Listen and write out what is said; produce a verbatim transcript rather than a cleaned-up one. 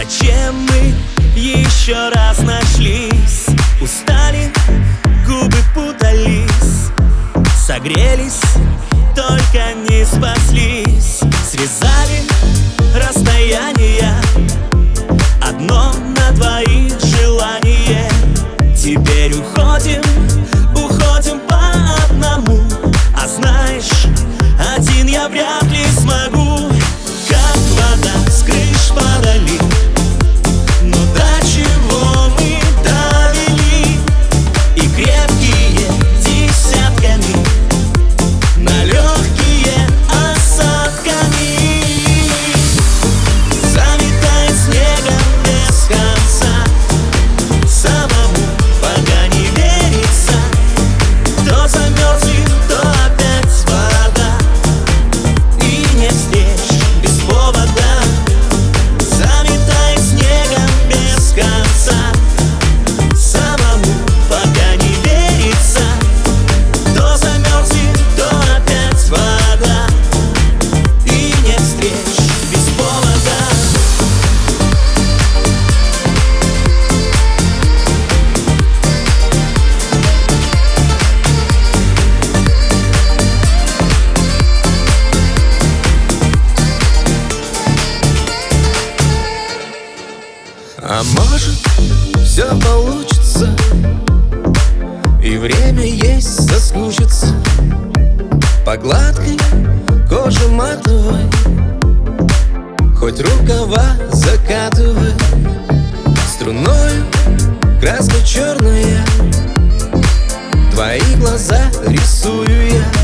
Зачем мы еще раз нашлись? Устали, губы путались, согрелись, только не спаслись. Срезали расстояние, одно на двоих желание. Теперь уходим, уходим по одному. А знаешь, один я вряд ли смогу. Как вода с крыш подали, но до чего мы довели? И крепкие десятками, на легкие осадками. Заметая снегом без конца, самому пока не верится. То замерзли, то опять вода, и не встреч без повода. Заметая снегом без конца, самому пока не верится. То замерзли, то опять вода, и не встреч без повода. А может, все получится, и время есть соскучиться по гладкой коже матовой. Хоть рукава закатывай, струною краска черная, твои глаза рисую я.